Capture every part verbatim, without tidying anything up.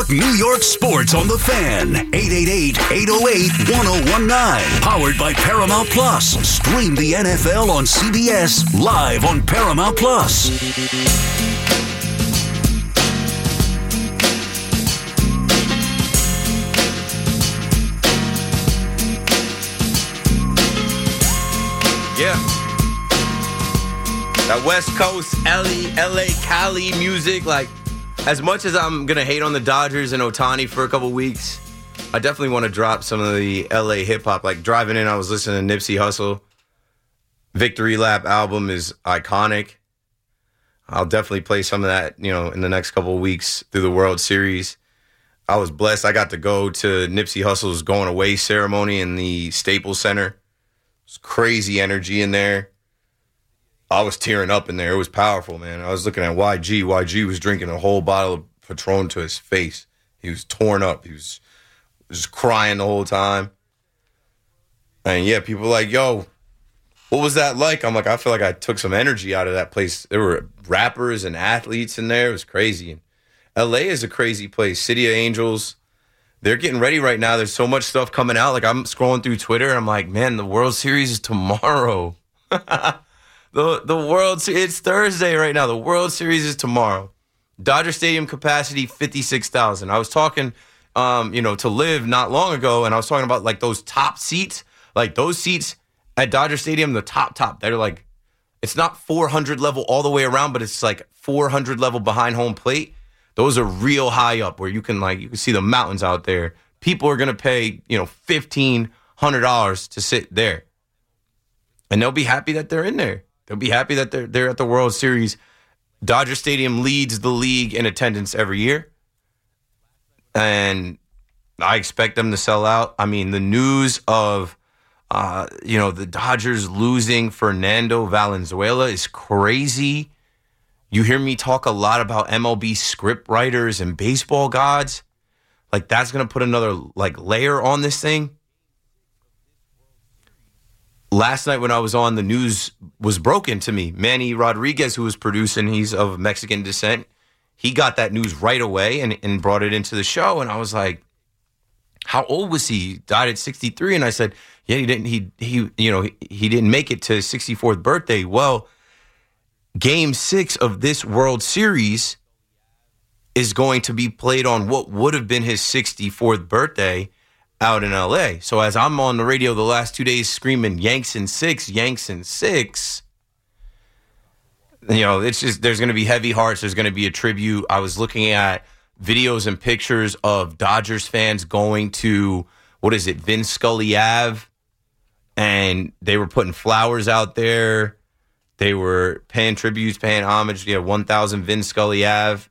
Talk New York sports on the Fan. eight eight eight, eight oh eight, one oh one nine. Powered by Paramount Plus. Stream the N F L on C B S live on Paramount Plus. Yeah. That West Coast, L A, Cali music, like, as much as I'm going to hate on the Dodgers and Ohtani for a couple weeks, I definitely want to drop some of the L A hip-hop. Like, driving in, I was listening to Nipsey Hussle. Victory Lap album is iconic. I'll definitely play some of that, you know, in the next couple of weeks through the World Series. I was blessed. I got to go to Nipsey Hussle's going away ceremony in the Staples Center. It was crazy energy in there. I was tearing up in there. It was powerful, man. I was looking at Y G. Y G was drinking a whole bottle of Patron to his face. He was torn up. He was just crying the whole time. And, yeah, people were like, yo, what was that like? I'm like, I feel like I took some energy out of that place. There were rappers and athletes in there. It was crazy. And L A is a crazy place. City of Angels. They're getting ready right now. There's so much stuff coming out. Like, I'm scrolling through Twitter, and I'm like, man, the World Series is tomorrow. The the World Series, it's Thursday right now. The World Series is tomorrow. Dodger Stadium capacity, fifty-six thousand. I was talking, um, you know, to Liv not long ago, and I was talking about, like, those top seats. Like, those seats at Dodger Stadium, the top, top, they're like, it's not four hundred level all the way around, but it's like four hundred level behind home plate. Those are real high up where you can, like, you can see the mountains out there. People are going to pay, you know, fifteen hundred dollars to sit there. And they'll be happy that they're in there. They'll be happy that they're they're at the World Series. Dodger Stadium leads the league in attendance every year. And I expect them to sell out. I mean, the news of, uh, you know, the Dodgers losing Fernando Valenzuela is crazy. You hear me talk a lot about M L B script writers and baseball gods. Like, that's going to put another, like, layer on this thing. Last night when I was on, the news was broken to me. Manny Rodriguez, who was producing, he's of Mexican descent. He got that news right away and, and brought it into the show. And I was like, how old was he? He died at sixty-three. And I said, yeah, he didn't, he, he, you know, he, he didn't make it to his sixty-fourth birthday. Well, game six of this World Series is going to be played on what would have been his sixty-fourth birthday out in L A. So as I'm on the radio the last two days screaming Yanks in six, Yanks in six, you know, it's just, there's going to be heavy hearts. There's going to be a tribute. I was looking at videos and pictures of Dodgers fans going to, what is it, Vin Scully Ave, and they were putting flowers out there. They were paying tributes, paying homage. Yeah, one thousand Vin Scully Ave.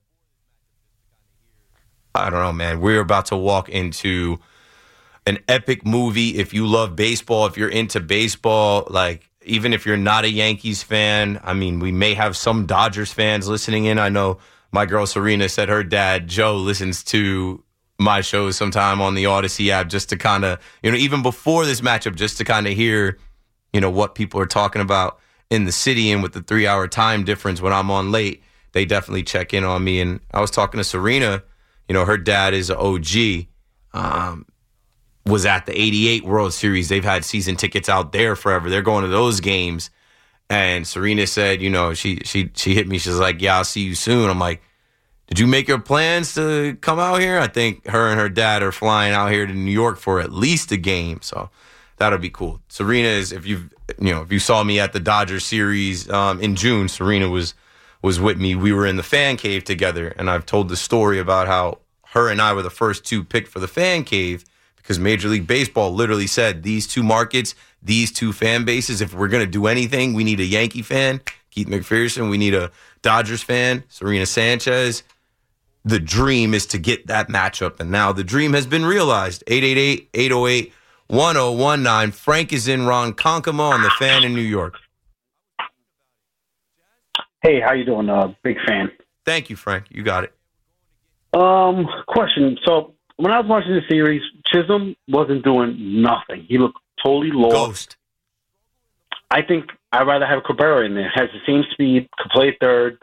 I don't know, man. We're about to walk into an epic movie. If you love baseball, if you're into baseball, like, even if you're not a Yankees fan, I mean, we may have some Dodgers fans listening in. I know my girl Serena said her dad, Joe, listens to my shows sometime on the Odyssey app just to kind of, you know, even before this matchup, just to kind of hear, you know, what people are talking about in the city. And with the three-hour time difference when I'm on late, they definitely check in on me. And I was talking to Serena, you know, her dad is an O G. Um, was at the eighty-eight World Series. They've had season tickets out there forever. They're going to those games. And Serena said, you know, she she she hit me. She's like, yeah, I'll see you soon. I'm like, did you make your plans to come out here? I think her and her dad are flying out here to New York for at least a game. So that'll be cool. Serena is, if you've, you know, if you saw me at the Dodgers series um, in June, Serena was was with me. We were in the fan cave together. And I've told the story about how her and I were the first two picked for the fan cave, because Major League Baseball literally said these two markets, these two fan bases, if we're going to do anything, we need a Yankee fan, Keith McPherson. We need a Dodgers fan, Serena Sanchez. The dream is to get that matchup, and now the dream has been realized. eight eight eight, eight oh eight, one oh one nine. Frank is in Ronkonkoma on the Fan in New York. Hey, how you doing? Uh, big fan. Thank you, Frank. You got it. Um, question. So when I was watching the series, Chisholm wasn't doing nothing. He looked totally lost. Ghost. I think I'd rather have Cabrera in there. Has the same speed, could play third.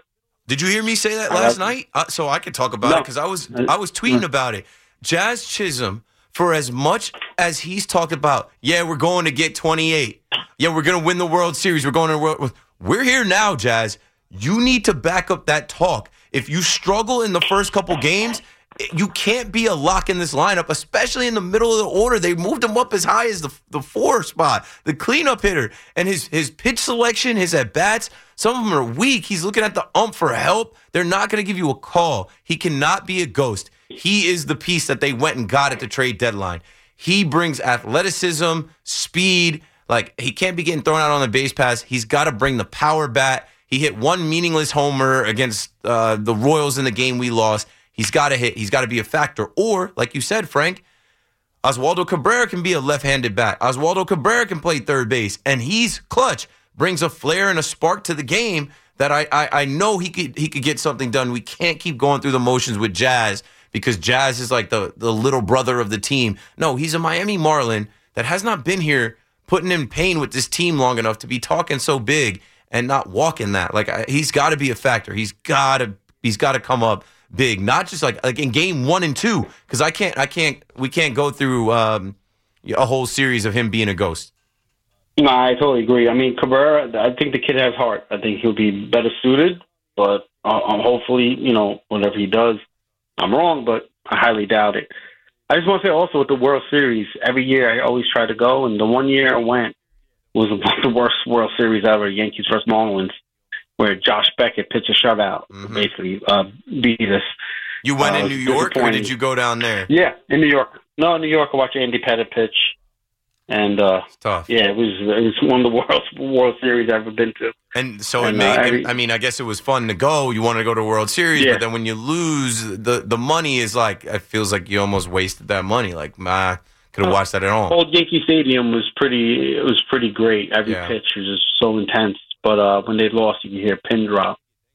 Did you hear me say that last night? Uh, so I could talk about no. it because I was I was tweeting about it. Jazz Chisholm, for as much as he's talked about, yeah, we're going to get twenty-eight. Yeah, we're going to win the World Series. We're going to World. We're here now, Jazz. You need to back up that talk. If you struggle in the first couple games, you can't be a lock in this lineup, especially in the middle of the order. They moved him up as high as the the four spot, the cleanup hitter. And his, his pitch selection, his at-bats, some of them are weak. He's looking at the ump for help. They're not going to give you a call. He cannot be a ghost. He is the piece that they went and got at the trade deadline. He brings athleticism, speed. Like, he can't be getting thrown out on the base pass. He's got to bring the power bat. He hit one meaningless homer against uh, the Royals in the game we lost. He's got to hit. He's got to be a factor. Or, like you said, Frank, Oswaldo Cabrera can be a left-handed bat. Oswaldo Cabrera can play third base, and he's clutch. Brings a flair and a spark to the game that I, I I know he could he could get something done. We can't keep going through the motions with Jazz because Jazz is like the, the little brother of the team. No, he's a Miami Marlin that has not been here putting in pain with this team long enough to be talking so big and not walking that. Like, I, he's got to be a factor. He's got to he's got to come up big, not just like like in game one and two, because I can't I can't we can't go through um, a whole series of him being a ghost. No, I totally agree. I mean, Cabrera, I think the kid has heart. I think he'll be better suited, but uh, um, hopefully, you know, whatever he does, I'm wrong, but I highly doubt it. I just want to say also with the World Series, every year I always try to go, and the one year I went was the worst World Series ever, Yankees versus Marlins, where Josh Beckett pitched a shutout, mm-hmm. basically uh, beat us. You went uh, in New York, or did you go down there? Yeah, in New York. No, in New York, I watched Andy Pettitte pitch. And uh, it's tough. Yeah, it was it was one of the worst World Series I've ever been to. And so and, it made. Uh, every, I mean, I guess it was fun to go. You wanted to go to a World Series, yeah. But then when you lose, the the money is like it feels like you almost wasted that money. Like, ah, could have watched that at home. Old Yankee Stadium was pretty. It was pretty great. Every yeah. pitch was just so intense. But uh, when they lost, you could hear a pin drop.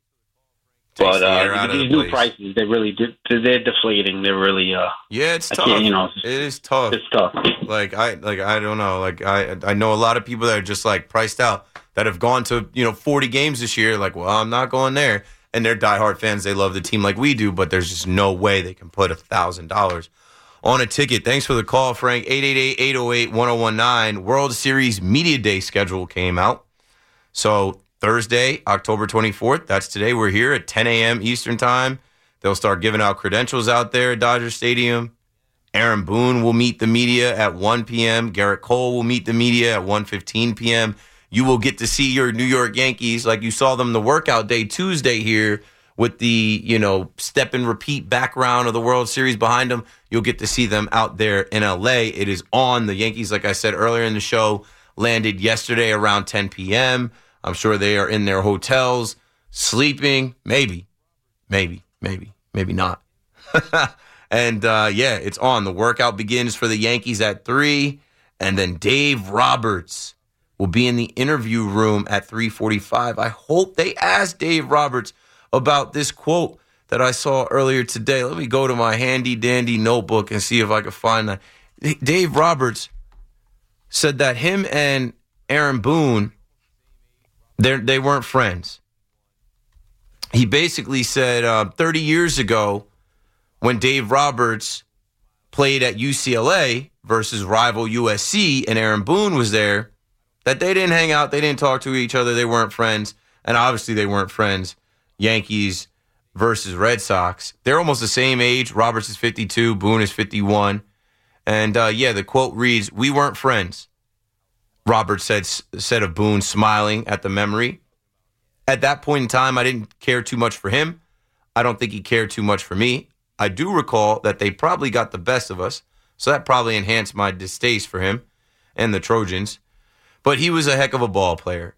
Takes but uh, these the new place. prices, they really did. They're deflating. They're really. Uh, yeah, it's I tough. You know, it is tough. It's tough. Like I, like I don't know. Like I, I know a lot of people that are just like priced out that have gone to you know forty games this year. Like, well, I'm not going there. And they're diehard fans. They love the team like we do, but there's just no way they can put a thousand dollars on a ticket. Thanks for the call, Frank. eight eight eight, eight oh eight, one oh one nine. World Series Media Day schedule came out. So Thursday, October twenty-fourth, that's today. We're here at ten a.m. Eastern time. They'll start giving out credentials out there at Dodger Stadium. Aaron Boone will meet the media at one p.m. Garrett Cole will meet the media at one fifteen p.m. You will get to see your New York Yankees like you saw them the workout day Tuesday here with the, you know, step and repeat background of the World Series behind them. You'll get to see them out there in L A. It is on. The Yankees, like I said earlier in the show, landed yesterday around ten p.m. I'm sure they are in their hotels, sleeping. Maybe, maybe, maybe, maybe not. and, uh, yeah, it's on. The workout begins for the Yankees at three. And then Dave Roberts will be in the interview room at three forty-five. I hope they ask Dave Roberts about this quote that I saw earlier today. Let me go to my handy-dandy notebook and see if I can find that. Dave Roberts said that him and Aaron Boone, They they weren't friends. He basically said uh, thirty years ago when Dave Roberts played at U C L A versus rival U S C and Aaron Boone was there, that they didn't hang out, they didn't talk to each other, they weren't friends, and obviously they weren't friends. Yankees versus Red Sox. They're almost the same age. Roberts is fifty-two, Boone is fifty-one. And, uh, yeah, the quote reads, "We weren't friends." Roberts said, said of Boone, smiling at the memory. At that point in time, I didn't care too much for him. I don't think he cared too much for me. I do recall that they probably got the best of us, so that probably enhanced my distaste for him and the Trojans. But he was a heck of a ball player.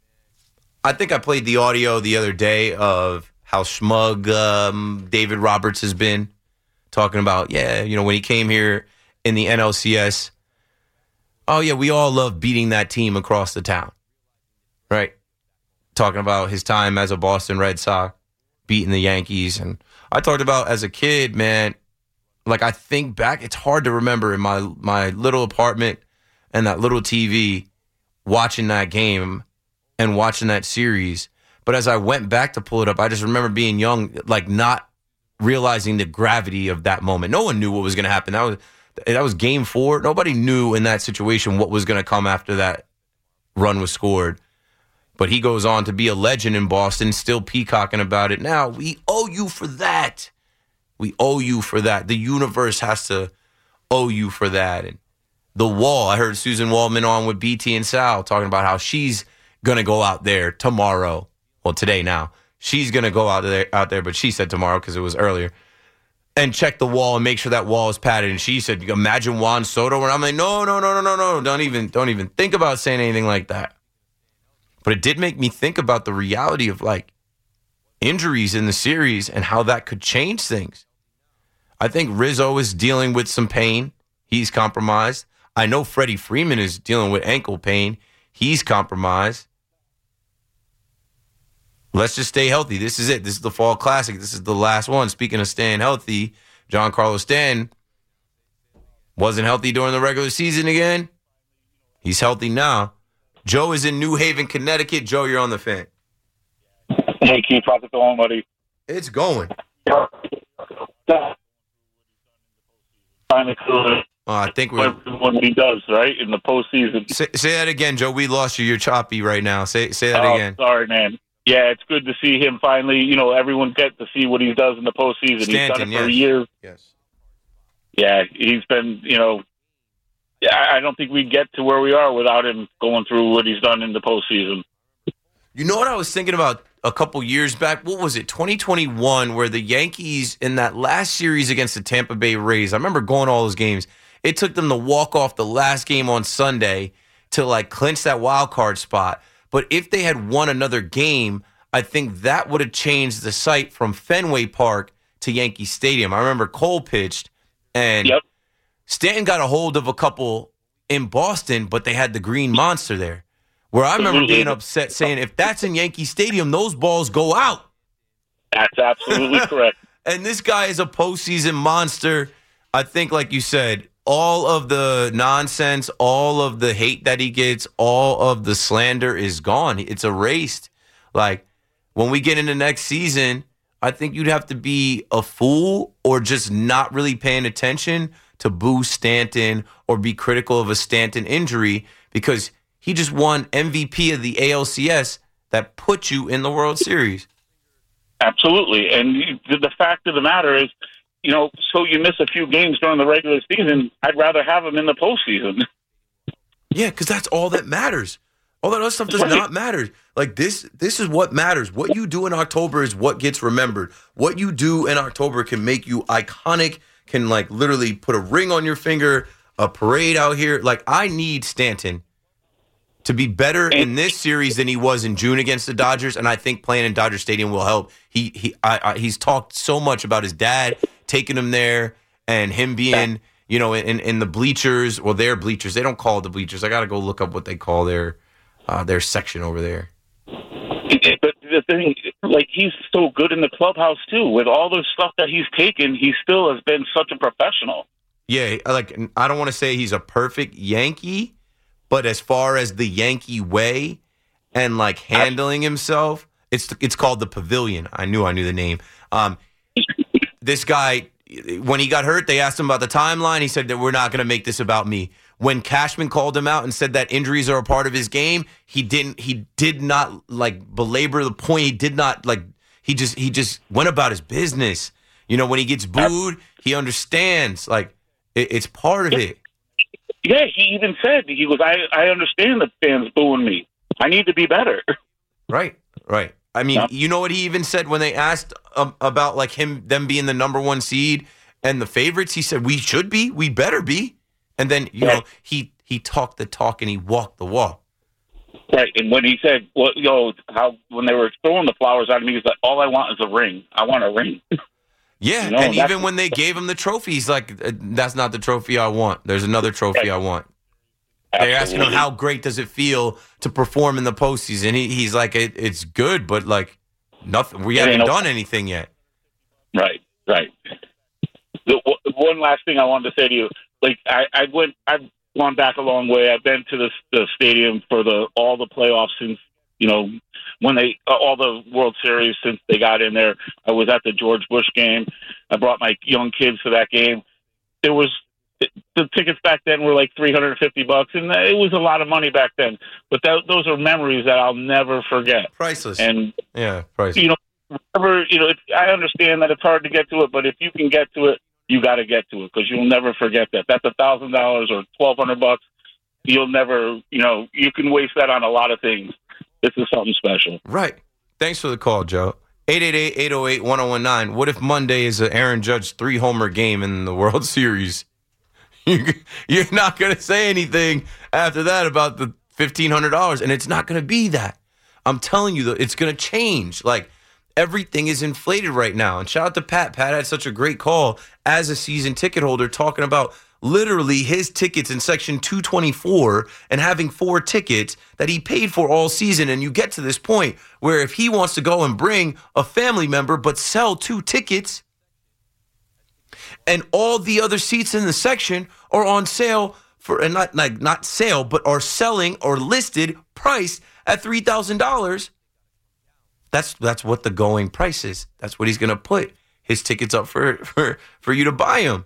I think I played the audio the other day of how smug um, David Roberts has been, talking about, yeah, you know, when he came here in the N L C S, oh, yeah, we all love beating that team across the town, right? Talking about his time as a Boston Red Sox, beating the Yankees. And I talked about as a kid, man, like I think back, it's hard to remember in my, my little apartment and that little T V watching that game and watching that series. But as I went back to pull it up, I just remember being young, like not realizing the gravity of that moment. No one knew what was going to happen. That was that was game four. Nobody knew in that situation what was going to come after that run was scored. But he goes on to be a legend in Boston, still peacocking about it. Now, we owe you for that. We owe you for that. The universe has to owe you for that. And the Wall, I heard Susan Waldman on with B T and Sal talking about how she's going to go out there tomorrow. Well, today now. She's going to go out there, out there, but she said tomorrow because it was earlier, and check the wall and make sure that wall is padded. And she said, imagine Juan Soto. And I'm like, no, no, no, no, no, no. Don't even, don't even think about saying anything like that. But it did make me think about the reality of, like, injuries in the series and how that could change things. I think Rizzo is dealing with some pain. He's compromised. I know Freddie Freeman is dealing with ankle pain. He's compromised. Let's just stay healthy. This is it. This is the Fall Classic. This is the last one. Speaking of staying healthy, Giancarlo Stanton wasn't healthy during the regular season again. He's healthy now. Joe is in New Haven, Connecticut. Joe, you're on the Fan. Hey, Keith, how's it going, buddy? It's going. Finally, uh, I think we're... What he does, right, in the postseason. Say, say that again, Joe. We lost you. You're choppy right now. Say say that oh, again. Sorry, man. Yeah, it's good to see him finally. You know, everyone gets to see what he does in the postseason. Stanton, he's done it for yes. years. Yes. Yeah, he's been, you know, yeah, I don't think we'd get to where we are without him going through what he's done in the postseason. You know what I was thinking about a couple years back? What was it, twenty twenty-one, where the Yankees in that last series against the Tampa Bay Rays, I remember going to all those games. It took them to walk off the last game on Sunday to, like, clinch that wild card spot. But if they had won another game, I think that would have changed the site from Fenway Park to Yankee Stadium. I remember Cole pitched, and yep. Stanton got a hold of a couple in Boston, but they had the green monster there. Where I remember being upset saying, if that's in Yankee Stadium, those balls go out. That's absolutely correct. And this guy is a postseason monster. I think, like you said, all of the nonsense, all of the hate that he gets, all of the slander is gone. It's erased. Like, when we get into next season, I think you'd have to be a fool or just not really paying attention to boo Stanton or be critical of a Stanton injury, because he just won M V P of the A L C S that put you in the World Series. Absolutely. And the fact of the matter is, you know, so you miss a few games during the regular season, I'd rather have him in the postseason. Yeah, because that's all that matters. All that other stuff does not matter. Like, this this is what matters. What you do in October is what gets remembered. What you do in October can make you iconic, can, like, literally put a ring on your finger, a parade out here. Like, I need Stanton to be better in this series than he was in June against the Dodgers, and I think playing in Dodger Stadium will help. He he I, I, he's talked so much about his dad taking him there and him being, you know, in, in the bleachers, or their bleachers. They don't call it the bleachers. I got to go look up what they call their uh, their section over there. But the thing, like, he's so good in the clubhouse, too. With all the stuff that he's taken, he still has been such a professional. Yeah, like, I don't want to say he's a perfect Yankee, but as far as the Yankee way and, like, handling himself, it's it's called the Pavilion. I knew I knew the name. Um, this guy, when he got hurt, they asked him about the timeline. He said that we're not going to make this about me. When Cashman called him out and said that injuries are a part of his game, he didn't. He did not, like, belabor the point. He did not, like. He just he just went about his business. You know, when he gets booed, he understands. Like, it, it's part of it. Yeah, he even said, he goes, I, I understand the fans booing me. I need to be better. Right, right. I mean, yeah. You know what he even said when they asked um, about, like, him, them being the number one seed and the favorites? He said, we should be, we better be. And then, you right. know, he, he talked the talk and he walked the walk. Right, and when he said, well, yo, how when they were throwing the flowers at me, he's like, all I want is a ring. I want a ring. Yeah, you know, and even when they gave him the trophy, he's like, that's not the trophy I want. There's another trophy right. I want. Absolutely. They're asking him, how great does it feel to perform in the postseason? He, he's like, it, it's good, but, like, nothing. We haven't no- done anything yet. Right, right. The, one last thing I wanted to say to you, like, I, I went, I've gone back a long way. I've been to the, the stadium for the all the playoffs since You know, when they all the World Series since they got in there, I was at the George Bush game. I brought my young kids to that game. There was the tickets back then were like three hundred fifty bucks, and it was a lot of money back then. But that, those are memories that I'll never forget. Priceless. And yeah, priceless. You know, whenever, you know, it, I understand that it's hard to get to it, but if you can get to it, you got to get to it because you'll never forget that. That's a thousand dollars or twelve hundred bucks. You'll never, you know, you can waste that on a lot of things. This is something special. Right. Thanks for the call, Joe. eight eight eight, eight oh eight, one oh one nine. What if Monday is an Aaron Judge three-homer game in the World Series? You're not going to say anything after that about the fifteen hundred dollars, and it's not going to be that. I'm telling you, though, it's going to change. Like, everything is inflated right now. And shout out to Pat. Pat had such a great call as a season ticket holder talking about literally his tickets in section two twenty-four and having four tickets that he paid for all season. And you get to this point where if he wants to go and bring a family member but sell two tickets and all the other seats in the section are on sale for, and not like not sale, but are selling or listed price at three thousand dollars, that's that's what the going price is. That's what he's going to put his tickets up for, for, for you to buy them.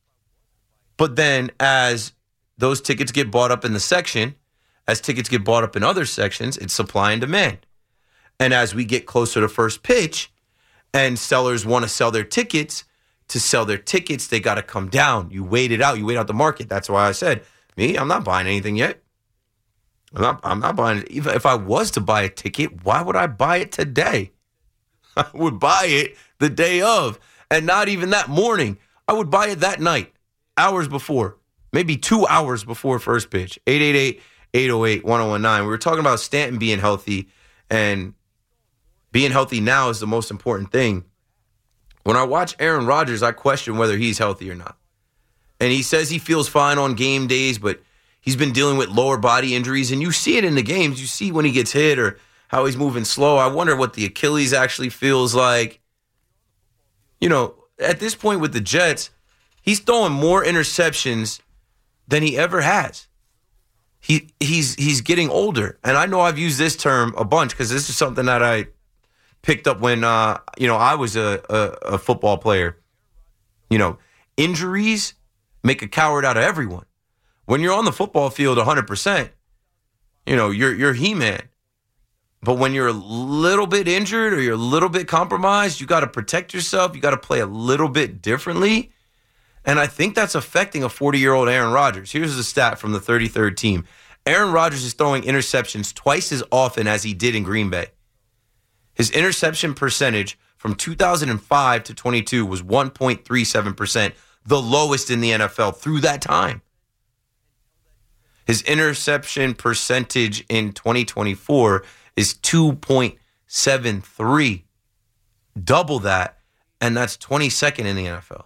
But then as those tickets get bought up in the section, as tickets get bought up in other sections, it's supply and demand. And as we get closer to first pitch and sellers want to sell their tickets, to sell their tickets, they got to come down. You wait it out. You wait out the market. That's why I said, me, I'm not buying anything yet. I'm not, I'm not buying it. Even if I was to buy a ticket, why would I buy it today? I would buy it the day of, and not even that morning. I would buy it that night, hours before, maybe two hours before first pitch. eight eight eight, eight oh eight, one oh one nine. We were talking about Stanton being healthy, and being healthy now is the most important thing. When I watch Aaron Rodgers, I question whether he's healthy or not. And he says he feels fine on game days, but he's been dealing with lower body injuries, and you see it in the games. You see when he gets hit or how he's moving slow. I wonder what the Achilles actually feels like. You know, at this point with the Jets, he's throwing more interceptions than he ever has. He he's he's getting older, and I know I've used this term a bunch because this is something that I picked up when uh, you know I was a, a, a football player. You know, injuries make a coward out of everyone. When you're on the football field one hundred percent, you know, you're you're He-Man. But when you're a little bit injured or you're a little bit compromised, you got to protect yourself. You got to play a little bit differently. And I think that's affecting a forty-year-old Aaron Rodgers. Here's the stat from the thirty-third team. Aaron Rodgers is throwing interceptions twice as often as he did in Green Bay. His interception percentage from two thousand five to twenty-two was one point three seven percent, the lowest in the N F L through that time. His interception percentage in twenty twenty-four is two point seven three, double that, and that's twenty-second in the N F L.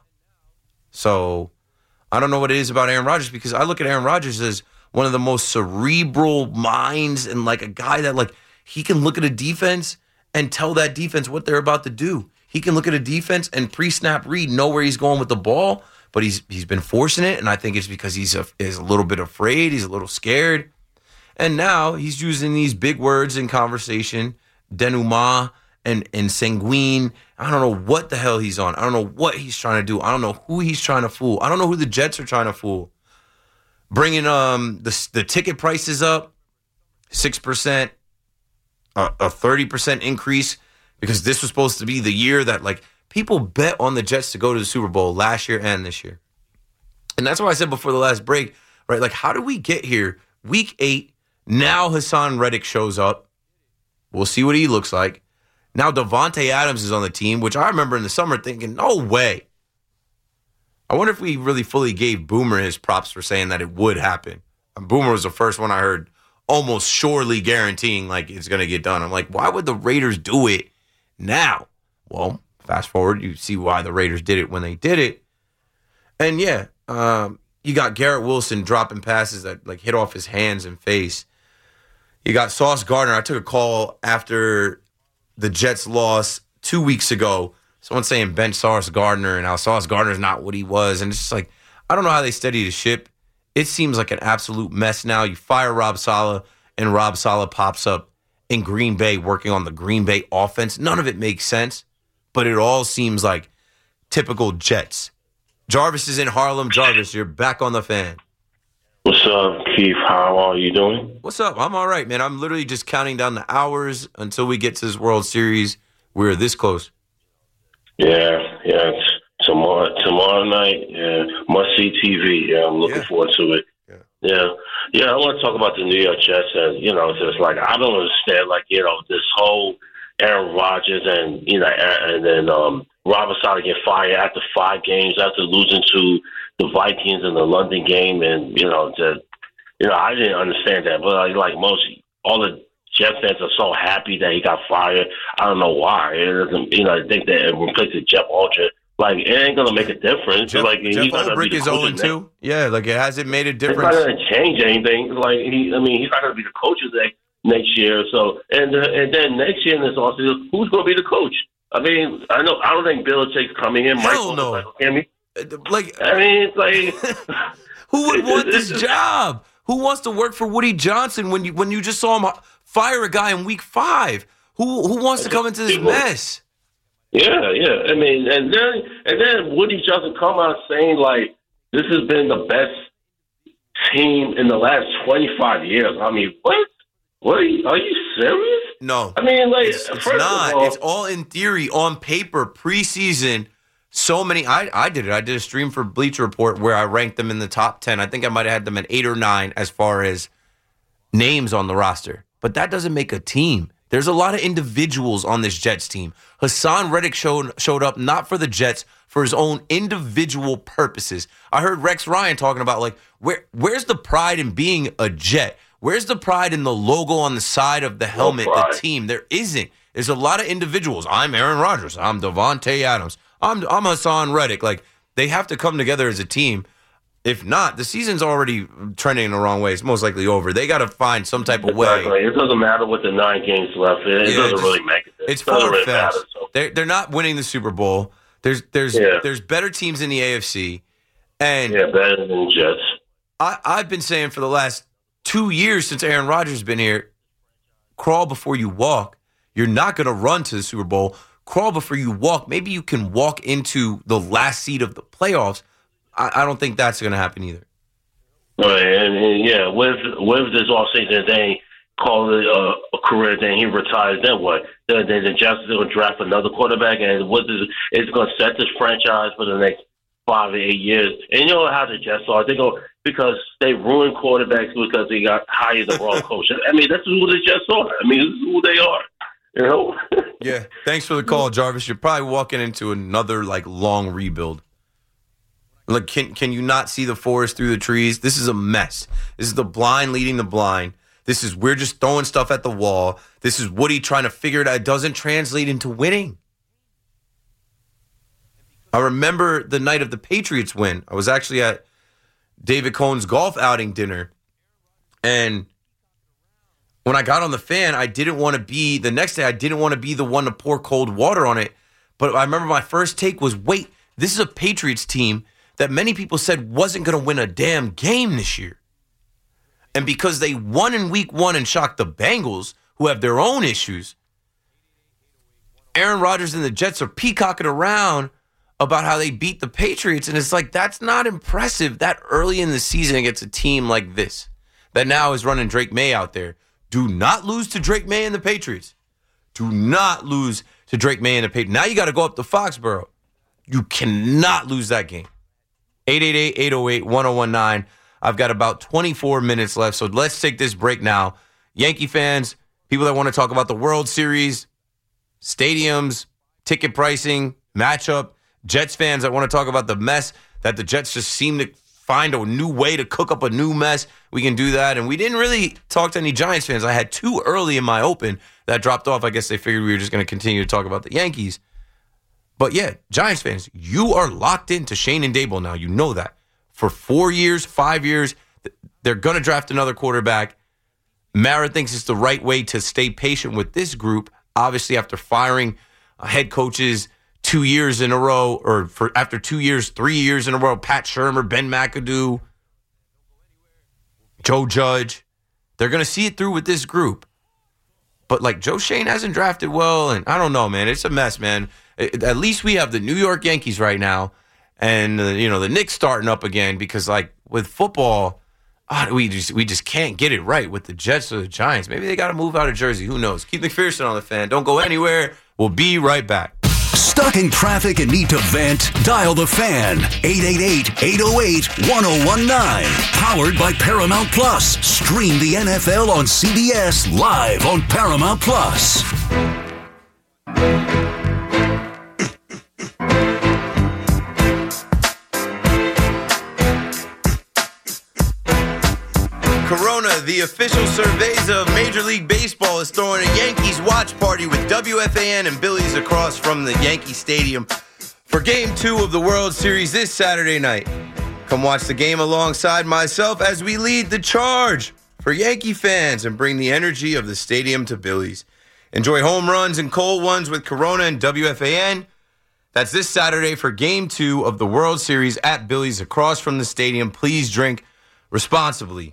So I don't know what it is about Aaron Rodgers, because I look at Aaron Rodgers as one of the most cerebral minds, and like a guy that like he can look at a defense and tell that defense what they're about to do. He can look at a defense and pre-snap read, know where he's going with the ball, but he's he's been forcing it, and I think it's because he's a, is a little bit afraid, he's a little scared. And now he's using these big words in conversation, denouement and, and sanguine. I don't know what the hell he's on. I don't know what he's trying to do. I don't know who he's trying to fool. I don't know who the Jets are trying to fool. Bringing um the, the ticket prices up, six percent, a, a thirty percent increase, because this was supposed to be the year that, like, people bet on the Jets to go to the Super Bowl last year and this year. And that's why I said before the last break, right, like, how do we get here? Week eight, now Hassan Reddick shows up. We'll see what he looks like. Now Devontae Adams is on the team, which I remember in the summer thinking, no way. I wonder if we really fully gave Boomer his props for saying that it would happen. And Boomer was the first one I heard almost surely guaranteeing like it's going to get done. I'm like, why would the Raiders do it now? Well, fast forward, you see why the Raiders did it when they did it. And yeah, um, you got Garrett Wilson dropping passes that like hit off his hands and face. You got Sauce Gardner. I took a call after the Jets lost two weeks ago. Someone saying bench Sauce Gardner and how Sauce Gardner's not what he was. And it's just like, I don't know how they steady the ship. It seems like an absolute mess now. You fire Rob Saleh, and Rob Saleh pops up in Green Bay working on the Green Bay offense. None of it makes sense, but it all seems like typical Jets. Jarvis is in Harlem. Jarvis, you're back on the Fan. What's up, Keith? How are you doing? What's up? I'm all right, man. I'm literally just counting down the hours until we get to this World Series. We're this close. Yeah, yeah. Tomorrow, tomorrow night, yeah, must-see T V. Yeah, I'm looking Yeah. forward to it. Yeah. yeah, yeah. I want to talk about the New York Jets, and you know, just like I don't understand, like you know, this whole Aaron Rodgers and you know, and then um, Robert Saleh get fired after five games after losing to the Vikings in the London game, and you know, just you know, I didn't understand that, but like, like most all the Jet fans are so happy that he got fired. I don't know why. It doesn't, you know, I think that it replaces Jeff Aldridge. Like, it ain't going to make a difference. Jeff, like, Jeff he's not gonna Ulbrich be the is coach oh and two. Yeah, like it hasn't made a It's not difference. going to change anything. Like, he, I mean, he's not going to be the coach of the next year. So, and uh, and then next year in this offseason, who's going to be the coach? I mean, I know I don't think Belichick's coming in. Hell Mike no. Like, I mean, Like, I mean, it's like who would want this It's- job? Who wants to work for Woody Johnson when you when you just saw him fire a guy in week five? Who who wants to come into this mess? Yeah, yeah. I mean, and then and then Woody Johnson come out saying like this has been the best team in the last twenty-five years. I mean, what? What are you, are you serious? No, I mean, like it's, it's first not. of all, It's all in theory, on paper, preseason. So many. I I did it. I did a stream for Bleacher Report where I ranked them in the top ten. I think I might have had them at eight or nine as far as names on the roster. But that doesn't make a team. There's a lot of individuals on this Jets team. Hassan Reddick showed showed up not for the Jets, for his own individual purposes. I heard Rex Ryan talking about, like, where where's the pride in being a Jet? Where's the pride in the logo on the side of the helmet, pride. the team? There isn't. There's a lot of individuals. I'm Aaron Rodgers. I'm Devontae Adams. I'm I'm Hassan Reddick. Like, they have to come together as a team. If not, the season's already trending in the wrong way. It's most likely over. They got to find some type of way. exactly. It doesn't matter with the nine games left. It, it Yeah, doesn't just- really make it. It's It doesn't far really fetched. matter. So. They're they're not winning the Super Bowl. There's there's Yeah. there's better teams in the A F C, and Yeah, better than the Jets. I I've been saying for the last two years since Aaron Rodgers has been here, crawl before you walk. You're not going to run to the Super Bowl. Crawl before you walk. Maybe you can walk into the last seed of the playoffs. I, I don't think that's going to happen either. Right, and, and yeah, with with this offseason, they call it a, a career. Then he retires. Then what? Then, then the Jets are going to draft another quarterback, and what is it's going to set this franchise for the next five or eight years. And you know how the Jets are? They go because they ruin quarterbacks because they got hired the wrong coach. I mean, that's who the Jets are. I mean, this is who they are. You know? Yeah. Thanks for the call, Jarvis. You're probably walking into another like long rebuild. Like, can can you not see the forest through the trees? This is a mess. This is the blind leading the blind. This is we're just throwing stuff at the wall. This is Woody trying to figure it out. It doesn't translate into winning. I remember the night of the Patriots win. I was actually at David Cohn's golf outing dinner, and when I got on the Fan, I didn't want to be, the next day, I didn't want to be the one to pour cold water on it. But I remember my first take was, wait, this is a Patriots team that many people said wasn't going to win a damn game this year. And because they won in week one and shocked the Bengals, who have their own issues, Aaron Rodgers and the Jets are peacocking around about how they beat the Patriots. And it's like, that's not impressive that early in the season against a team like this that now is running Drake May out there. Do not lose to Drake May and the Patriots. Do not lose to Drake May and the Patriots. Now you got to go up to Foxborough. You cannot lose that game. eight eight eight, eight oh eight, one oh one nine. I've got about twenty-four minutes left, so let's take this break now. Yankee fans, people that want to talk about the World Series, stadiums, ticket pricing, matchup, Jets fans that want to talk about the mess that the Jets just seem to find a new way to cook up a new mess, we can do that. And we didn't really talk to any Giants fans. I had two early in my open that dropped off. I guess they figured we were just going to continue to talk about the Yankees. But yeah, Giants fans, you are locked into Shane and Daboll now. You know that. For four years, five years, they're going to draft another quarterback. Mara thinks it's the right way to stay patient with this group. Obviously, after firing head coaches two years in a row, or for after two years, three years in a row, Pat Shurmur, Ben McAdoo, Joe Judge, they're going to see it through with this group. But, like, Joe Shane hasn't drafted well, and I don't know, man. It's a mess, man. At least we have the New York Yankees right now, and, uh, you know, the Knicks starting up again because, like, with football, oh, we just we just can't get it right with the Jets or the Giants. Maybe they got to move out of Jersey. Who knows? Keep McPherson on the Fan. Don't go anywhere. We'll be right back. Stuck in traffic and need to vent? Dial the Fan. eight eight eight, eight oh eight, one oh one nine. Powered by Paramount Plus. Stream the N F L on C B S live on Paramount Plus. Corona, the official surveys of Major League Baseball, is throwing a Yankees watch party with W F A N and Billy's across from the Yankee Stadium for Game two of the World Series this Saturday night. Come watch the game alongside myself as we lead the charge for Yankee fans and bring the energy of the stadium to Billy's. Enjoy home runs and cold ones with Corona and W F A N. That's this Saturday for Game two of the World Series at Billy's across from the stadium. Please drink responsibly.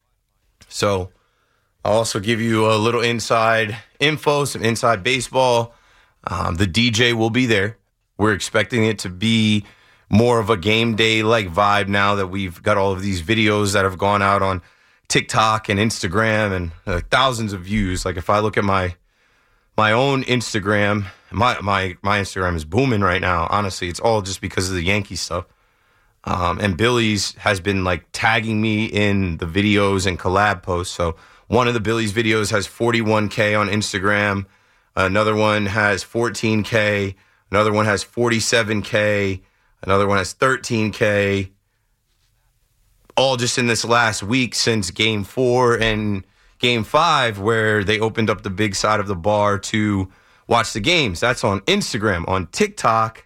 So I'll also give you a little inside info, some inside baseball. Um, the D J will be there. We're expecting it to be more of a game day-like vibe now that we've got all of these videos that have gone out on TikTok and Instagram and uh, thousands of views. Like if I look at my my own Instagram, my my my Instagram is booming right now. Honestly, it's all just because of the Yankee stuff. Um, and Billy's has been like tagging me in the videos and collab posts. So one of the Billy's videos has forty-one K on Instagram. Another one has fourteen K. Another one has forty-seven K. Another one has thirteen K. All just in this last week since game four and game five, where they opened up the big side of the bar to watch the games. That's on Instagram. On TikTok,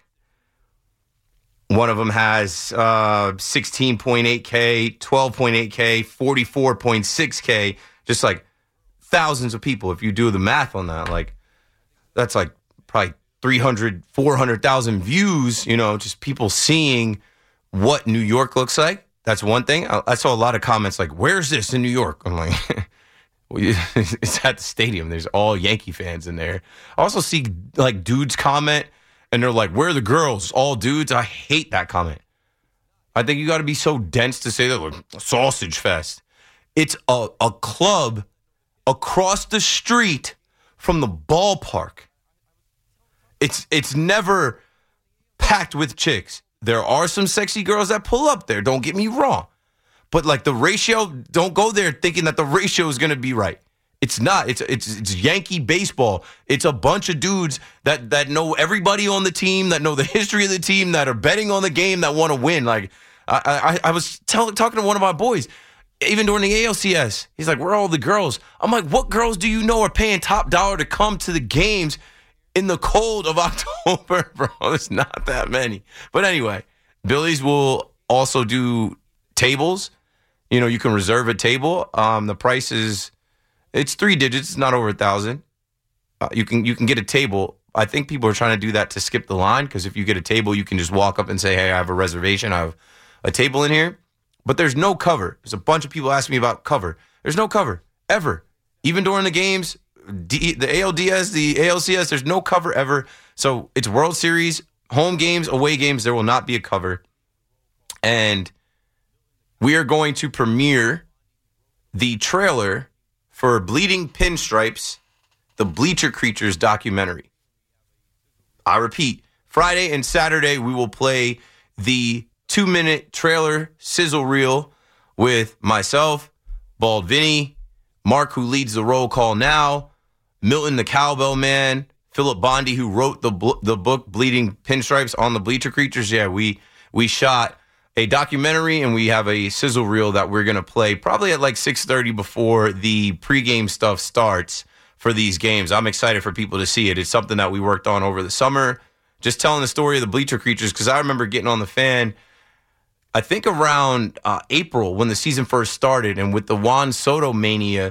one of them has uh, sixteen point eight K, twelve point eight K, forty-four point six K, just like thousands of people. If you do the math on that, like that's like probably three hundred, four hundred thousand views, you know, just people seeing what New York looks like. That's one thing. I, I saw a lot of comments like, where's this in New York? I'm like, well, it's at the stadium. There's all Yankee fans in there. I also see like dudes comment, and they're like, where are the girls? All dudes? I hate that comment. I think you got to be so dense to say that, like, sausage fest. It's a, a club across the street from the ballpark. It's it's never packed with chicks. There are some sexy girls that pull up there, don't get me wrong. But, like, the ratio, don't go there thinking that the ratio is going to be right. It's not. It's it's it's Yankee baseball. It's a bunch of dudes that that know everybody on the team, that know the history of the team, that are betting on the game, that want to win. Like I I, I was tell, talking to one of my boys, even during the A L C S. He's like, "Where are all the girls?" I'm like, "What girls do you know are paying top dollar to come to the games in the cold of October, bro?" There's not that many. But anyway, Billy's will also do tables. You know, you can reserve a table. Um, the price is. It's three digits. It's not over a thousand. Uh, you can you can get a table. I think people are trying to do that to skip the line, because if you get a table, you can just walk up and say, "Hey, I have a reservation. I have a table in here." But there's no cover. There's a bunch of people asking me about cover. There's no cover ever. Even during the games, D, the A L D S, the A L C S, there's no cover ever. So it's World Series, home games, away games. There will not be a cover, and we are going to premiere the trailer for Bleeding Pinstripes, the Bleacher Creatures documentary. I repeat, Friday and Saturday, we will play the two-minute trailer sizzle reel with myself, Bald Vinny, Mark, who leads the roll call now, Milton, the Cowbell Man, Philip Bondi, who wrote the the book Bleeding Pinstripes on the Bleacher Creatures. Yeah, we we shot a documentary, and we have a sizzle reel that we're going to play probably at like six thirty before the pregame stuff starts for these games. I'm excited for people to see it. It's something that we worked on over the summer, just telling the story of the Bleacher Creatures, because I remember getting on the Fan, I think around uh, April when the season first started, and with the Juan Soto mania,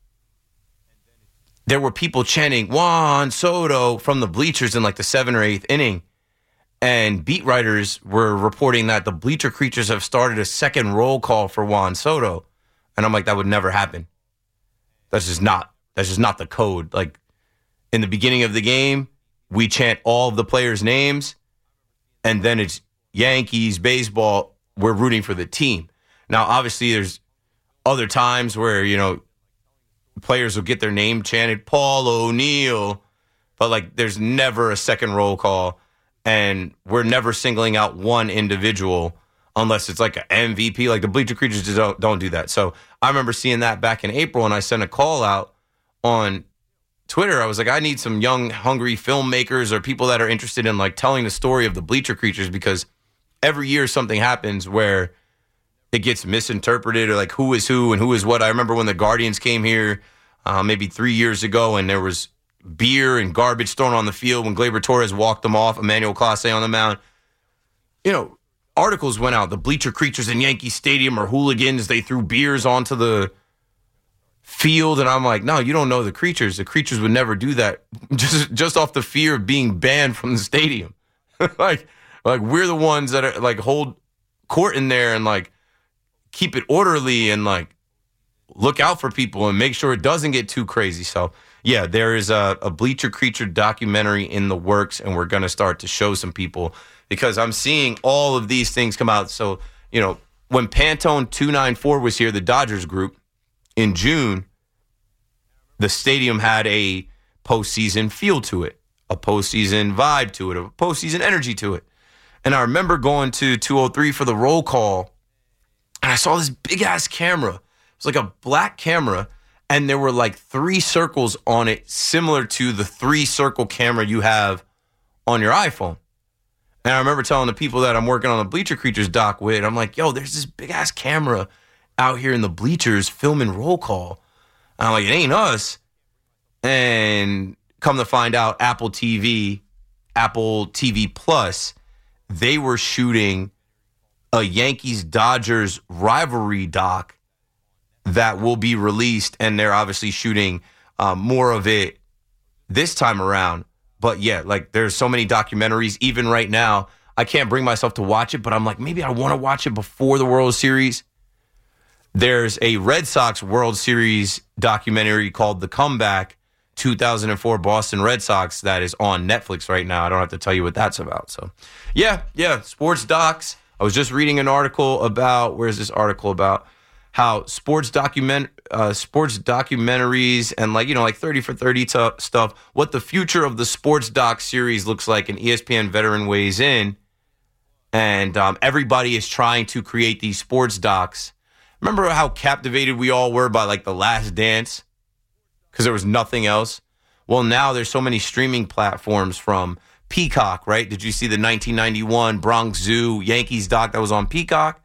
there were people chanting Juan Soto from the bleachers in like the seventh or eighth inning. And beat writers were reporting that the Bleacher Creatures have started a second roll call for Juan Soto. And I'm like, that would never happen. That's just not That's just not the code. Like, in the beginning of the game, we chant all of the players' names, and then it's Yankees, baseball. We're rooting for the team. Now, obviously, there's other times where, you know, players will get their name chanted, Paul O'Neill, but, like, there's never a second roll call, and we're never singling out one individual unless it's like an M V P. Like, the Bleacher Creatures just don't, don't do that. So I remember seeing that back in April, and I sent a call out on Twitter. I was like, I need some young, hungry filmmakers or people that are interested in, like, telling the story of the Bleacher Creatures, because every year something happens where it gets misinterpreted, or like who is who and who is what. I remember when the Guardians came here uh, maybe three years ago, and there was beer and garbage thrown on the field when Gleyber Torres walked them off, Emmanuel Clase on the mound. You know, articles went out, the Bleacher Creatures in Yankee Stadium are hooligans. They threw beers onto the field. And I'm like, no, you don't know the Creatures. The Creatures would never do that just, just off the fear of being banned from the stadium. like, like we're the ones that are like hold court in there and like keep it orderly and like look out for people and make sure it doesn't get too crazy. So yeah, there is a, a Bleacher Creature documentary in the works, and we're going to start to show some people, because I'm seeing all of these things come out. So, you know, when Pantone two ninety-four was here, the Dodgers group, in June, the stadium had a postseason feel to it, a postseason vibe to it, a postseason energy to it. And I remember going to two oh three for the roll call, and I saw this big-ass camera. It was like a black camera, and there were like three circles on it, similar to the three-circle camera you have on your iPhone. And I remember telling the people that I'm working on the Bleacher Creatures doc with, I'm like, yo, there's this big-ass camera out here in the bleachers filming roll call. And I'm like, it ain't us. And come to find out, Apple T V, Apple T V Plus, they were shooting a Yankees-Dodgers rivalry doc that will be released, and they're obviously shooting um, more of it this time around. But yeah, like there's so many documentaries. Even right now, I can't bring myself to watch it, but I'm like, maybe I want to watch it before the World Series. There's a Red Sox World Series documentary called The Comeback, two thousand four Boston Red Sox, that is on Netflix right now. I don't have to tell you what that's about. So yeah, yeah, sports docs. I was just reading an article about, where's this article about? How sports document uh, sports documentaries and like, you know, like thirty for thirty t- stuff, what the future of the sports doc series looks like. An E S P N veteran weighs in, and um, everybody is trying to create these sports docs. Remember how captivated we all were by like The Last Dance because there was nothing else? Well, now there's so many streaming platforms, from Peacock, right? Did you see the nineteen ninety-one Bronx Zoo Yankees doc that was on Peacock?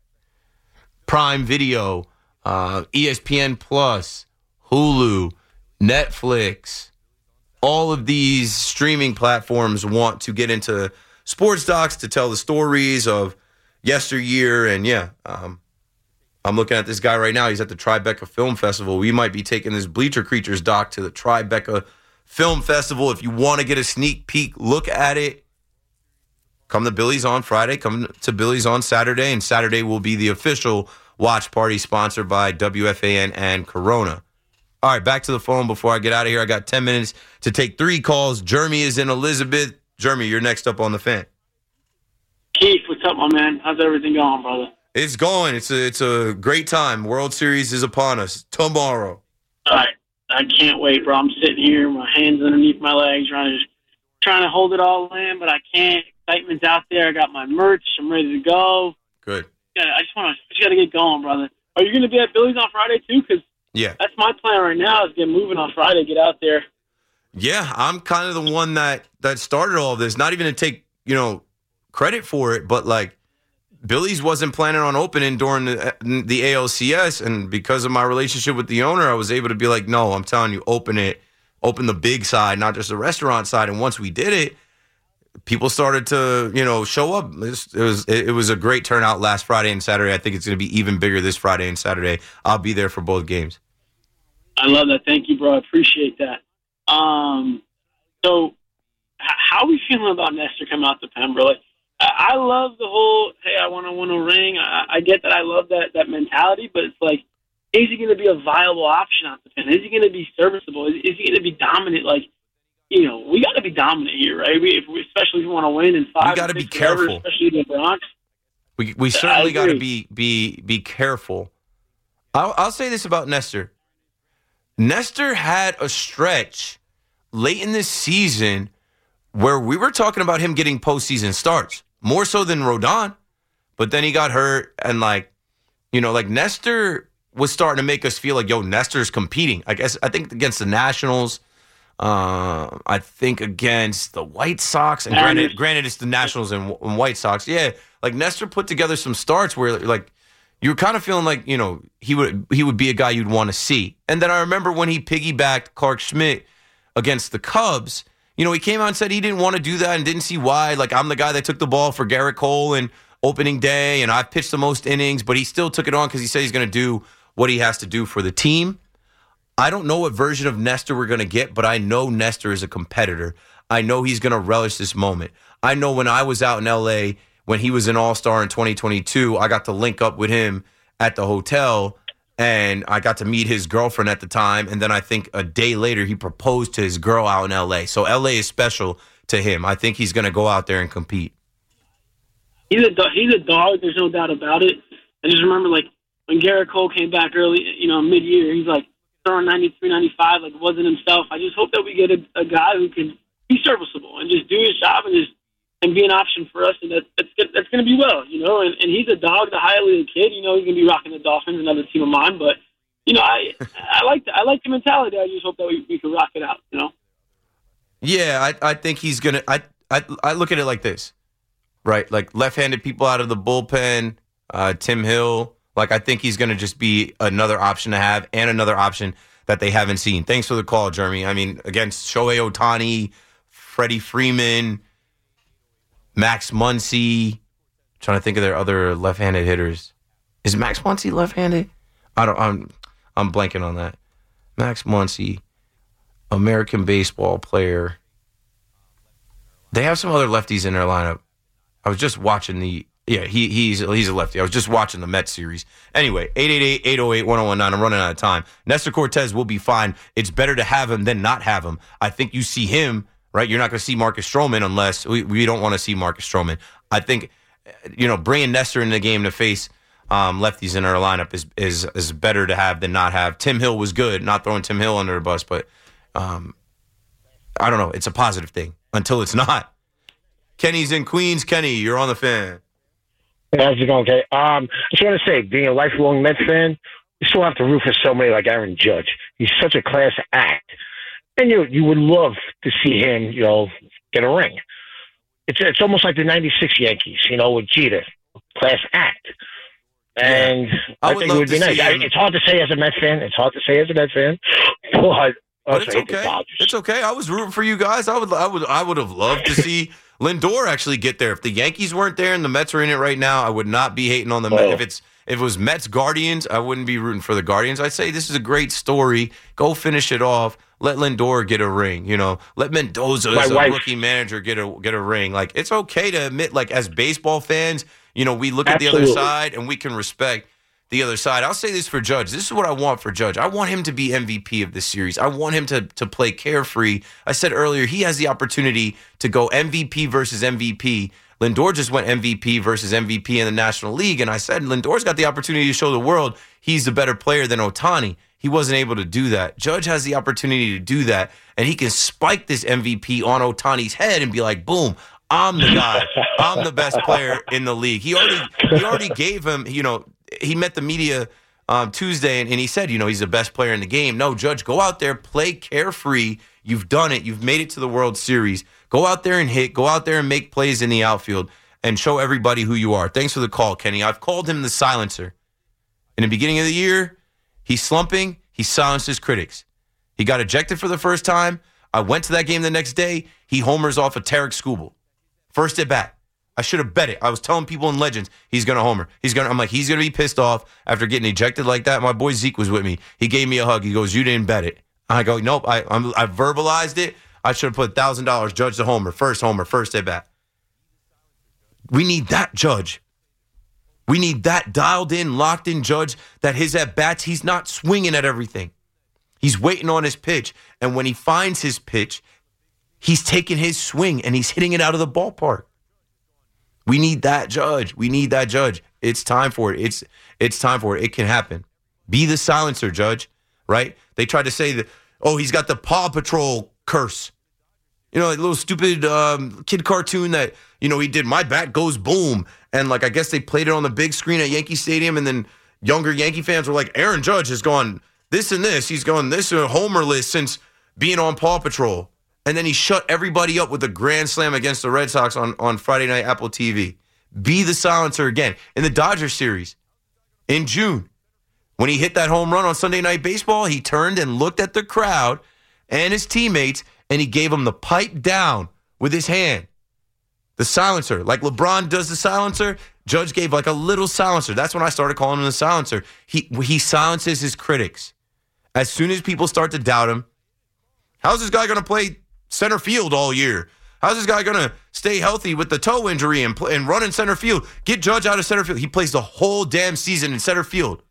Prime Video, uh, E S P N Plus, Hulu, Netflix. All of these streaming platforms want to get into sports docs to tell the stories of yesteryear. And yeah, um, I'm looking at this guy right now. He's at the Tribeca Film Festival. We might be taking this Bleacher Creatures doc to the Tribeca Film Festival. If you want to get a sneak peek look at it, come to Billy's on Friday. Come to Billy's on Saturday. And Saturday will be the official watch party sponsored by W F A N and Corona. All right, back to the phone before I get out of here. I got ten minutes to take three calls. Jeremy is in Elizabeth. Jeremy, you're next up on the Fan. Keith, what's up, my man? How's everything going, brother? It's going. It's a, it's a great time. World Series is upon us tomorrow. All right. I can't wait, bro. I'm sitting here, my hands underneath my legs, trying to trying to hold it all in, but I can't. Excitement's out there. I got my merch. I'm ready to go. Good. Yeah, I just want to just got to get going, brother. Are you going to be at Billy's on Friday too? Because yeah, that's my plan right now, is get moving on Friday, get out there. Yeah, I'm kind of the one that that started all of this. Not even to take, you know, credit for it, but like Billy's wasn't planning on opening during the, the A L C S, and because of my relationship with the owner, I was able to be like, no, I'm telling you, open it, open the big side, not just the restaurant side. And once we did it, people started to, you know, show up. It was, it was it was a great turnout last Friday and Saturday. I think it's going to be even bigger this Friday and Saturday. I'll be there for both games. I love that. Thank you, bro. I appreciate that. Um, so, h- how are we feeling about Nestor coming out to Pembroke? Like, I-, I love the whole, hey, I want to win a ring. I-, I get that. I love that that mentality, but it's like, is he going to be a viable option out the pen? Is he going to be serviceable? Is, is he going to be dominant? Like, you know, we got to be dominant here, right? We, if we, especially if we want to win in five. We got to be whatever, careful, especially in the Bronx. We we certainly got to be be be careful. I'll, I'll say this about Nestor. Nestor had a stretch late in this season where we were talking about him getting postseason starts, more so than Rodon. But then he got hurt, and like, you know, like Nestor was starting to make us feel like, yo, Nestor's competing. I guess I think against the Nationals, uh, I think against the White Sox, and granted, granted it's the Nationals and, and White Sox. Yeah, like Nestor put together some starts where like you were kind of feeling like, you know, he would he would be a guy you'd want to see. And then I remember when he piggybacked Clark Schmidt against the Cubs, you know, he came out and said he didn't want to do that and didn't see why. Like, I'm the guy that took the ball for Garrett Cole and opening day, and I've pitched the most innings, but he still took it on because he said he's going to do what he has to do for the team. I don't know what version of Nestor we're going to get, but I know Nestor is a competitor. I know he's going to relish this moment. I know when I was out in L A, when he was an all-star in twenty twenty-two, I got to link up with him at the hotel, and I got to meet his girlfriend at the time, and then I think a day later he proposed to his girl out in L A. So L A is special to him. I think he's going to go out there and compete. He's a he's a dog. There's no doubt about it. I just remember like when Garrett Cole came back early, you know, mid-year, he's like throwing ninety-three, ninety-five, like wasn't himself. I just hope that we get a, a guy who can be serviceable and just do his job and just and be an option for us, and that, that's that's going to be well, you know. And, and he's a dog, the highly kid, you know. He's going to be rocking the Dolphins, another team of mine. But you know, I I like the, I like the mentality. I just hope that we, we can rock it out, you know. Yeah, I I think he's gonna. I I I look at it like this. Right, like left-handed people out of the bullpen, uh, Tim Hill. Like, I think he's going to just be another option to have and another option that they haven't seen. Thanks for the call, Jeremy. I mean, against Shohei Ohtani, Freddie Freeman, Max Muncy. Trying to think of their other left-handed hitters. Is Max Muncy left-handed? I don't. I'm I'm blanking on that. Max Muncy, American baseball player. They have some other lefties in their lineup. I was just watching the yeah he he's he's a lefty. I was just watching the Mets series. Anyway, eight eight eight, eight oh eight, one oh one nine. I'm running out of time. Nestor Cortez will be fine. It's better to have him than not have him. I think you see him, right? You're not going to see Marcus Stroman unless we, we don't want to see Marcus Stroman. I think, you know, bringing Nestor in the game to face um, lefties in our lineup is is is better to have than not have. Tim Hill was good. Not throwing Tim Hill under the bus, but um, I don't know. It's a positive thing until it's not. Kenny's in Queens. Kenny, you're on the Fan. Hey, how's it going, okay? Um, I just want to say, being a lifelong Mets fan, you still have to root for somebody like Aaron Judge. He's such a class act. And you you would love to see him, you know, get a ring. It's it's almost like the ninety-six Yankees, you know, with Jeter. Class act. And yeah, I, I think it would be nice. I, it's hard to say as a Mets fan. It's hard to say as a Mets fan. But, but it's okay. It's okay. I was rooting for you guys. I would I would I would have loved to see Lindor actually get there. If the Yankees weren't there and the Mets are in it right now, I would not be hating on the Mets. If it's if it was Mets Guardians, I wouldn't be rooting for the Guardians. I'd say this is a great story. Go finish it off. Let Lindor get a ring. You know, let Mendoza as a rookie manager get a get a ring. Like, it's okay to admit, like, as baseball fans, you know, we look Absolutely. at the other side and we can respect the other side. I'll say this for Judge. This is what I want for Judge. I want him to be M V P of this series. I want him to to play carefree. I said earlier, he has the opportunity to go M V P versus M V P. Lindor just went M V P versus M V P in the National League, and I said Lindor's got the opportunity to show the world he's a better player than Ohtani. He wasn't able to do that. Judge has the opportunity to do that, and he can spike this M V P on Ohtani's head and be like, boom, I'm the guy. I'm the best player in the league. He already he already gave him, you know, he met the media um, Tuesday, and, and he said, you know, he's the best player in the game. No, Judge, go out there, play carefree. You've done it. You've made it to the World Series. Go out there and hit. Go out there and make plays in the outfield and show everybody who you are. Thanks for the call, Kenny. I've called him the silencer. In the beginning of the year, he's slumping. He silenced his critics. He got ejected for the first time. I went to that game the next day. He homers off of Tarek Skubal. First at bat. I should have bet it. I was telling people in Legends he's going to homer. He's going. I'm like, he's going to be pissed off after getting ejected like that. My boy Zeke was with me. He gave me a hug. He goes, "You didn't bet it." I go, "Nope. I I'm, I verbalized it. I should have put one thousand dollars. Judge the homer. First homer. First at bat." We need that Judge. We need that dialed in, locked in Judge, that his at-bats, he's not swinging at everything. He's waiting on his pitch. And when he finds his pitch, he's taking his swing and he's hitting it out of the ballpark. We need that Judge. We need that Judge. It's time for it. It's it's time for it. It can happen. Be the silencer, Judge, right? They tried to say that, oh, he's got the Paw Patrol curse. You know, like a little stupid um, kid cartoon that, you know, he did, my bat goes boom. And, like, I guess they played it on the big screen at Yankee Stadium, and then younger Yankee fans were like, Aaron Judge has gone this and this. He's gone this and homerless since being on Paw Patrol. And then he shut everybody up with a grand slam against the Red Sox on, on Friday Night Apple T V. Be the silencer again. In the Dodgers series in June, when he hit that home run on Sunday Night Baseball, he turned and looked at the crowd and his teammates, and he gave them the pipe down with his hand. The silencer. Like LeBron does the silencer, Judge gave like a little silencer. That's when I started calling him the silencer. He, he silences his critics. As soon as people start to doubt him, how's this guy going to play center field all year? How's this guy going to stay healthy with the toe injury and, play, and run in center field? Get Judge out of center field. He plays the whole damn season in center field.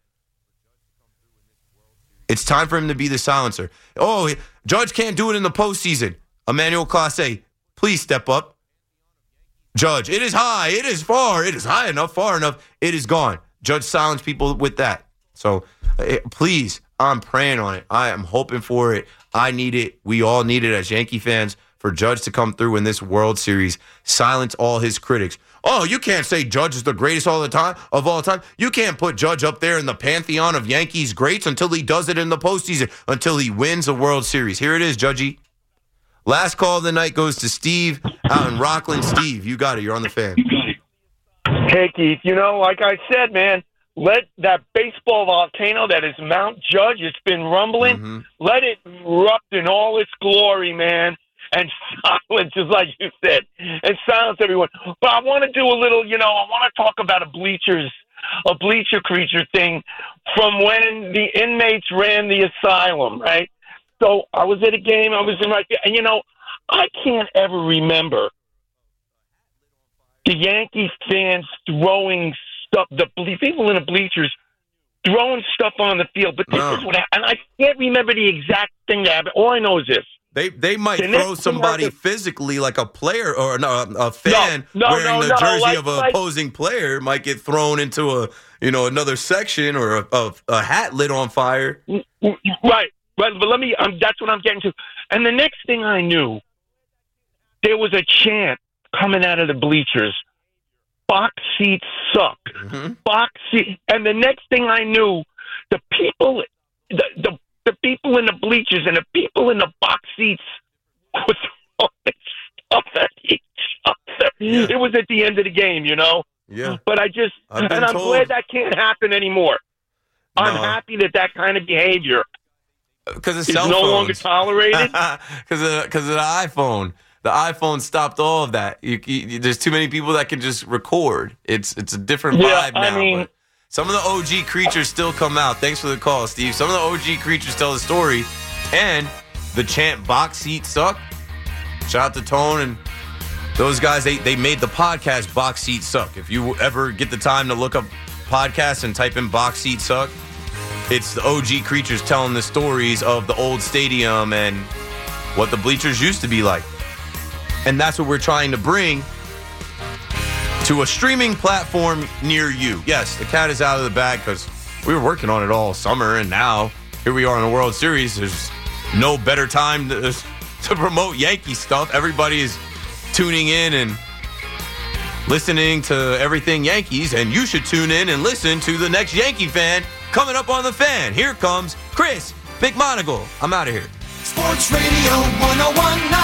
It's time for him to be the silencer. Oh, Judge can't do it in the postseason. Emmanuel Clase, please step up. Judge, it is high, it is far, it is high enough, far enough, it is gone. Judge silence people with that. So it, please, I'm praying on it. I am hoping for it. I need it. We all need it as Yankee fans for Judge to come through in this World Series, silence all his critics. Oh, you can't say Judge is the greatest all the time of all time. You can't put Judge up there in the pantheon of Yankees greats until he does it in the postseason, until he wins a World Series. Here it is, Judgy. Last call of the night goes to Steve out in Rockland. Steve, you got it. You're on the fan. Hey, Keith, you know, like I said, man, let that baseball volcano that is Mount Judge, it's been rumbling, mm-hmm. let it erupt in all its glory, man, and silence, just like you said, and silence everyone. But I want to do a little, you know, I want to talk about a bleachers, a bleacher creature thing from when the inmates ran the asylum, right? So I was at a game, I was in right there, and, you know, I can't ever remember the Yankee fans throwing stuff, the people in the bleachers throwing stuff on the field. But this no. is what happened. And I can't remember the exact thing that happened. All I know is this. They they might the throw somebody happened, physically, like a player or no, a fan no, no, wearing no, the no, jersey like, of an like, opposing player might get thrown into a, you know, another section or a, a, a hat lit on fire. Right. But, but let me, um, that's what I'm getting to. And the next thing I knew, there was a chant coming out of the bleachers. Box seats suck. Mm-hmm. Box seat. And the next thing I knew, the people, the, the, the people in the bleachers and the people in the box seats were throwing stuff at each other. Yeah. It was at the end of the game, you know? Yeah. But I just, and I'm told. glad that can't happen anymore. No. I'm happy that that kind of behavior Because it's is cell no phones. longer tolerated. Because of, because of the iPhone. The iPhone stopped all of that. You, you, there's too many people that can just record. It's it's a different yeah, vibe now. I mean, but some of the O G creatures still come out. Thanks for the call, Steve. Some of the O G creatures tell the story. And the chant box seat suck. Shout out to Tone and those guys. They, they made the podcast Box Seat Suck. If you ever get the time to look up podcasts and type in Box Seat Suck, it's the O G creatures telling the stories of the old stadium and what the bleachers used to be like. And that's what we're trying to bring to a streaming platform near you. Yes, the cat is out of the bag because we were working on it all summer, and now here we are in the World Series. There's no better time to, to promote Yankee stuff. Everybody is tuning in and listening to everything Yankees, and you should tune in and listen to the next Yankee fan coming up on the fan. Here comes Chris McMonagle. I'm out of here. Sports Radio one oh one point nine